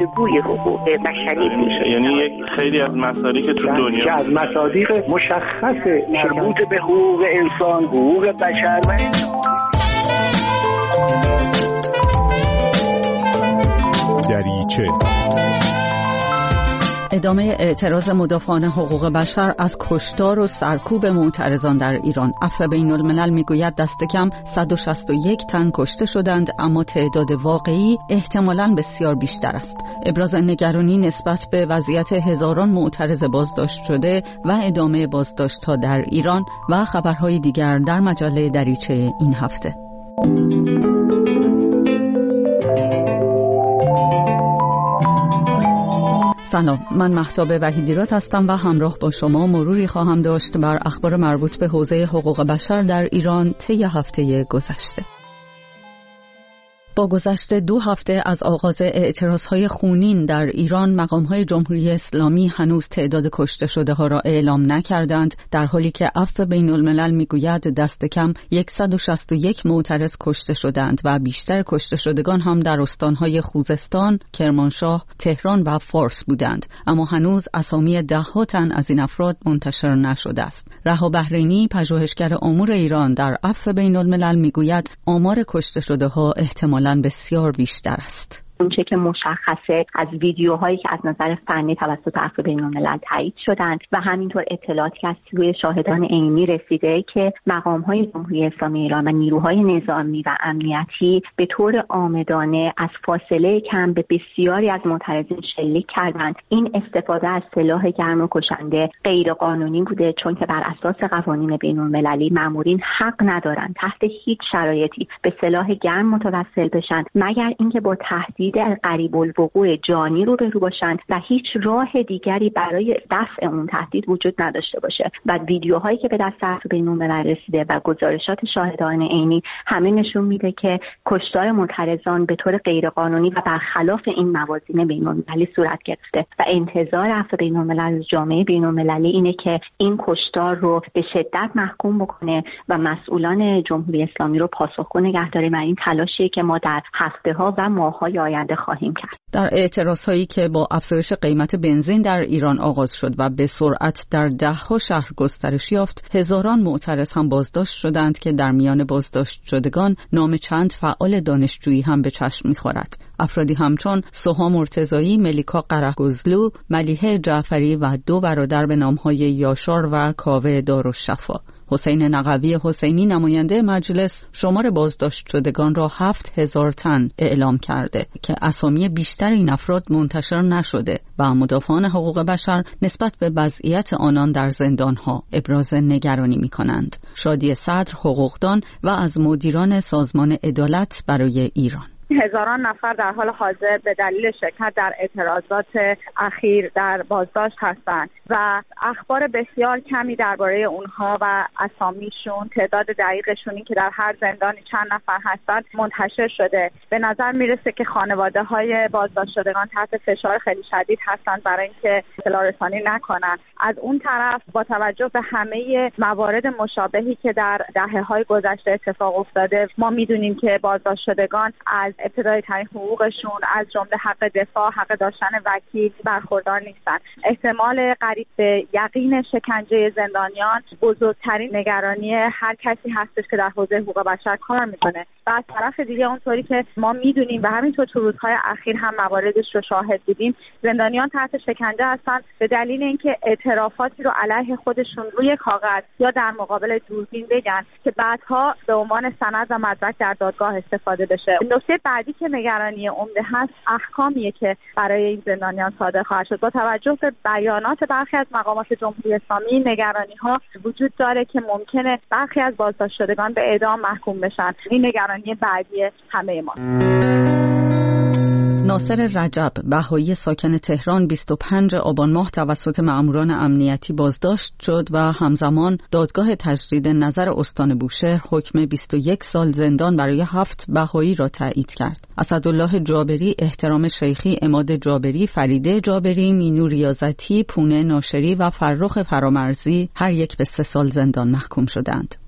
الگوی حقوق بشری بود. یعنی یک خیلی از مصادیق که تو دنیا که از مصادیق مشخص مربوط به حقوق انسان، حقوق بشر دریچه. ادامه اعتراض مدافعان حقوق بشر از کشتار و سرکوب معترضان در ایران. عفو بین الملل میگوید دست کم 161 تن کشته شدند، اما تعداد واقعی احتمالاً بسیار بیشتر است. ابراز نگرانی نسبت به وضعیت هزاران معترض بازداشت شده و ادامه بازداشت‌ها در ایران و خبرهای دیگر در مجله دریچه این هفته. سلام، من مهتاب وحیدیراد هستم و همراه با شما مروری خواهم داشت بر اخبار مربوط به حوزه حقوق بشر در ایران طی هفته گذشته. با گذشت 2 هفته از آغاز اعتراضهای خونین در ایران، مقام‌های جمهوری اسلامی هنوز تعداد کشته شده ها را اعلام نکردند، در حالی که عفو بین الملل میگوید دست کم 161 معترض کشته شدند و بیشتر کشته شدگان هم در استانهای خوزستان، کرمانشاه، تهران و فارس بودند. اما هنوز اسامی 10 تن از این افراد منتشر نشده است. رها بحرینی، پژوهشگر امور ایران، در عفو بین الملل میگوید آمار کشته شده ها احتمالاً بسیار بیشتر است. اونچه که مشخصه از ویدیوهایی که از نظر فنی توسط عفو بین الملل تایید شدند و همینطور اطلاعاتی که از سوی شاهدان عینی رسیده که مقام‌های جمهوری اسلامی ایران و نیروهای نظامی و امنیتی به طور عامدانه از فاصله کم به بسیاری از معترضین شلیک کردند. این استفاده از سلاح گرم و کشنده غیر قانونی بوده، چون که بر اساس قوانین بین المللی مامورین حق ندارند تحت هیچ شرایطی به سلاح گرم متوسل بشن مگر اینکه با تهدید قریب الوقوع جانی روبرو باشند و هیچ راه دیگری برای دفع اون تهدید وجود نداشته باشه. و ویدیوهایی که به دست عفو بین الملل رسیده و گزارشات شاهدان عینی همه نشون میده که کشتار معترضان به طور غیرقانونی و برخلاف این موازین بین المللی صورت گرفته و انتظار عفو بین الملل از جامعه بین المللی اینه که این کشتار رو به شدت محکوم بکنه و مسئولان جمهوری اسلامی رو پاسخگو نگه داره. و این تلاشیه که ما در هفته‌ها و ماه‌های آینده خواهیم کرد. در اعتراضهایی که با افزایش قیمت بنزین در ایران آغاز شد و به سرعت در 10 شهر گسترش یافت، هزاران معترض هم بازداشت شدند که در میان بازداشت شدگان نام چند فعال دانشجویی هم به چشم می‌خورد. افرادی همچون سوها مرتضایی، ملیکا قره‌گزلو، ملیحه جعفری و 2 برادر به نام‌های یاشار و کاوه دارالشفا. حسین نقوی حسینی، نماینده مجلس، شمار بازداشت شدگان را 7000 تن اعلام کرده که اسامی بیشتر این افراد منتشر نشده و مدافعان حقوق بشر نسبت به وضعیت آنان در زندانها ابراز نگرانی می‌کنند. شادی صدر، حقوقدان و از مدیران سازمان عدالت برای ایران: هزاران نفر در حال حاضر به دلیل شرکت در اعتراضات اخیر در بازداشت هستند و اخبار بسیار کمی درباره اونها و اسامیشون، تعداد دقیقشون، این که در هر زندانی چند نفر هستند منتشر شده. به نظر میرسه که خانواده های بازداشت شدگان تحت فشار خیلی شدید هستند برای اینکه اطلاع رسانی نکنن. از اون طرف با توجه به همه موارد مشابهی که در دهه‌های گذشته اتفاق افتاده، ما میدونیم که بازداشت شدگان از ابتدای ترین حقوقشون، از جمله حق دفاع، حق داشتن وکیل، برخوردار نیستن. احتمال قریب به یقین شکنجه زندانیان بزرگترین نگرانی هر کسی هستش که در حوزه حقوق بشر کار میکنه. و از طرف دیگه اونطوری که ما میدونیم و همینطور تو روزهای اخیر هم مواردش رو شاهد بودیم، زندانیان تحت شکنجه هستن به دلیل اینکه اعترافاتی رو علیه خودشون روی کاغذ یا در مقابل دوربین بگن که بعدها به عنوان سند و مدرک در دادگاه استفاده بشه. نکته بعدی که نگرانی عمده هست، احکامیه که برای این زندانیان صادر خواهد شد. با توجه به بیانات برخی از مقامات جمهوری اسلامی، نگرانی‌ها وجود داره که ممکنه برخی از بازداشت شدگان به اعدام محکوم بشن. این نگرانی بعدی همه ما. ناصر رجب، بهایی ساکن تهران، 25 آبان ماه توسط مأموران امنیتی بازداشت شد و همزمان دادگاه تجدید نظر استان بوشهر حکم 21 سال زندان برای 7 بهایی را تایید کرد. اسدالله جابری، احترام شیخی، عماد جابری، فریده جابری، مینو ریاضتی، پونه ناشری و فرخ فرامرزی هر یک به 3 سال زندان محکوم شدند.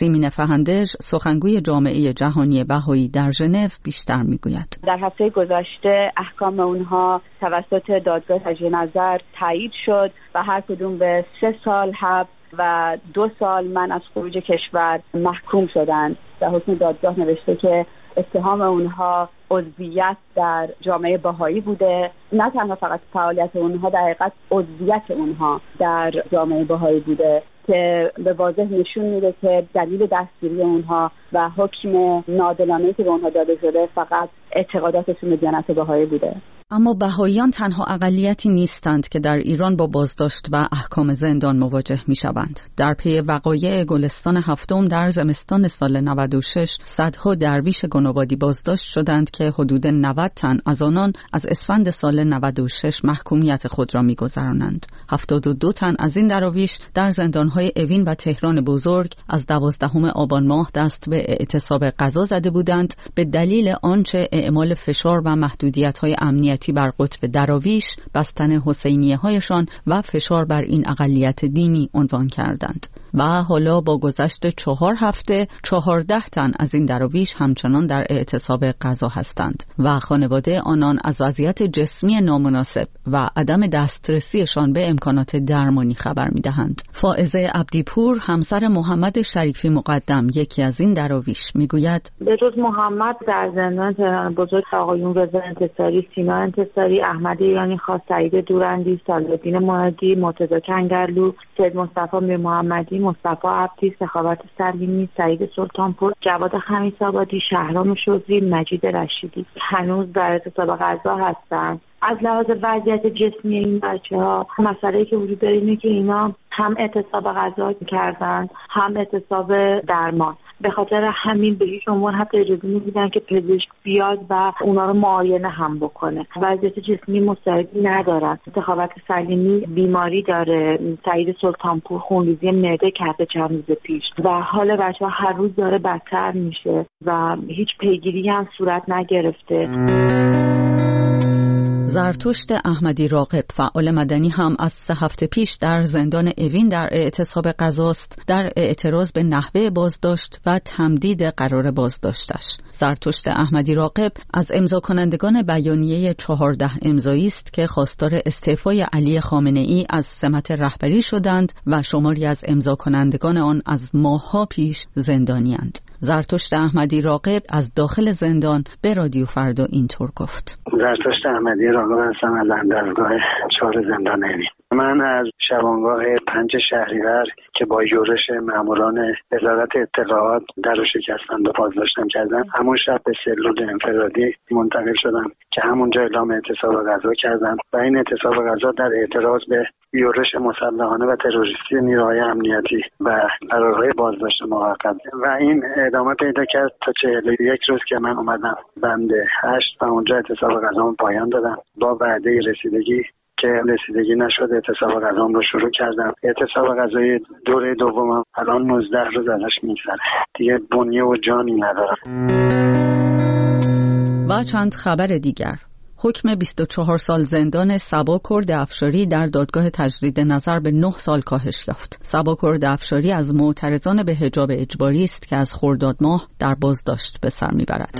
سیمین فهندج، سخنگوی جامعه جهانی بهایی در ژنو، بیشتر میگوید. در هفته گذشته احکام اونها توسط دادگاه تجدید نظر تایید شد و هر کدوم به 3 سال حبس و 2 سال منع از خروج کشور محکوم شدند. در حکم دادگاه نوشته که اتهام اونها عضویت در جامعه بهایی بوده، نه تنها فقط فعالیت اونها، در حقیقت عضویت اونها در جامعه بهایی بوده که به واضح نشون میده که دلیل دستگیری اونها و حکم ناعادلانه‌ای که به اونها داده شده فقط اعتقاداتشون به دیانت بهایی بوده. اما بهاییان تنها اقلیتی نیستند که در ایران با بازداشت و احکام زندان مواجه می‌شوند. در پی وقایع گلستان هفتم در زمستان سال 96 صدها درویش گنوبادی بازداشت شدند که حدود 90 تن از آنان از اسفند سال 96 محکومیت خود را می‌گذرانند. 72 تن از این دراویش در زندان‌های اوین و تهران بزرگ از 12 آبان ماه دست به اعتصاب قضا زده بودند به دلیل آنچه اعمال فشار و محدودیت‌های امنیتی بر قطب دراویش، بستن حسینیه‌هایشان و فشار بر این اقلیت دینی عنوان کردند. و حالا با گذشت 4 هفته 14 تن از این دراویش همچنان در اعتصاب قضا هستند و خانواده آنان از وضعیت جسمی نامناسب و عدم دسترسیشان به امکانات درمانی خبر می‌دهند. فائزه عبدیپور، همسر محمد شریفی مقدم، یکی از این دراویش، میگوید به جز محمد در زندان تهران بزرگ آقایون رضا انتصاری، سینا انتصاری، احمد ایرانی خاص، سعید دورندی، صالح‌الدین معادی، مرتضی کنگرلو، سید مصطفی میر محمدی، مصطفی عبدی، سخاوت سلیمی، سعید سلطانپور، جواد خمیس‌آبادی، شهرام شوزی، مجید رشیدی هنوز در اعتصاب قضا هستند. از لحاظ وضعیت جسمی این بچه‌ها مسئله‌ای که وجود داره اینه که اینا هم اعتصاب غذا کردن هم اعتصاب درمان. به خاطر همین به هیچ عنوان حتی اجازه نمیدن که پزشک بیاد و اونا رو معاینه هم بکنه. وضعیت جسمی مستعدی ندارن. سخاوت سلیمی بیماری داره، سعید سلطانپور خونریزی معده کرده چند روز پیش و حال بچه‌ها هر روز داره بدتر میشه و هیچ پیگیری هم صورت نگرفته. زرتشت احمدی راغب، فعال مدنی، هم از 3 هفته پیش در زندان اوین در اعتصاب قضاست در اعتراض به نحوه بازداشت و تمدید قرار بازداشتش. زرتشت احمدی راغب از امضا کنندگان بیانیه 14 امضایی است که خواستار استعفای علی خامنه‌ای از سمت رهبری شدند و شماری از امضا کنندگان آن از ماه‌ها پیش زندانی‌اند. زرتشت احمدی راغب از داخل زندان به رادیو فردا اینطور گفت: زرتشت احمدی راغب هستم از بندرگاه 4 زندان اوین. من از شبانگاه 5 شهریور که با یورش ماموران وزارت اطلاعات در رو شکستند و بازداشتم کردن، همون شب به سلول انفرادی منتقل شدم که همونجا اعلام اعتصاب غذا کردم و این اعتصاب غذا در اعتراض به یورش مسلحانه و تروریستی نیروهای امنیتی و قرارهای بازداشت موقت و این ادامه پیدا کرد تا 41 روز که من اومدم بند 8 و اونجا اعتصاب غذا پایان دادم. با وعده رسیدگی که رسیدگی نشد اعتصاب غذام رو شروع کردم. اعتصاب غذای دوره دومم الان 19 روز ازش میگذره. دیگه بنیه و جانی ندارم. و چند خبر دیگر. حکم 24 سال زندان صبا کرد افشاری در دادگاه تجدید نظر به 9 سال کاهش یافت. صبا کرد افشاری از معترضان به حجاب اجباری است که از خرداد ماه در بازداشت به سر میبرد.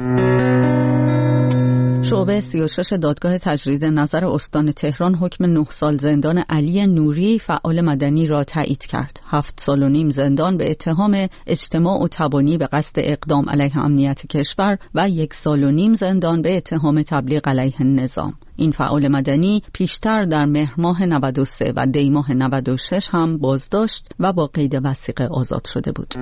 شعبه 36 دادگاه تجدید نظر استان تهران حکم 9 سال زندان علی نوری، فعال مدنی، را تایید کرد. 7 سال و نیم زندان به اتهام اجتماع و تبانی به قصد اقدام علیه امنیت کشور و 1 سال و نیم زندان به اتهام تبلیغ علیه النظام. این فعال مدنی پیشتر در مهر ماه 93 و دی ماه 96 هم بازداشت و با قید وثیقه آزاد شده بود.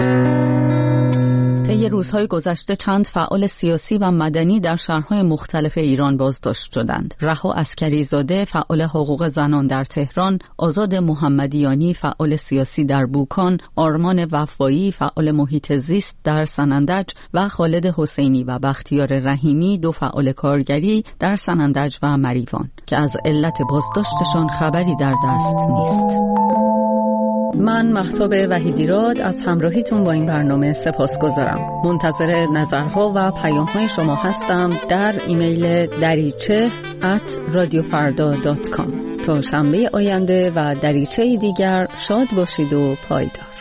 طی روزهای گذشته چند فعال سیاسی و مدنی در شهرهای مختلف ایران بازداشت شدند. رها عسکریزاده، فعال حقوق زنان در تهران، آزاد محمدیانی، فعال سیاسی در بوکان، آرمان وفایی، فعال محیط زیست در سنندج و خالد حسینی و بختیار رحیمی، 2 فعال کارگری در سنندج و مریوان که از علت بازداشتشان خبری در دست نیست. من مهتاب وحیدیراد از همراهیتون با این برنامه سپاسگزارم. منتظر نظرها و پیام‌های شما هستم در ایمیل dariche@radiofarda.com. تا شنبه آینده و دریچه دیگر شاد باشید و پایدار.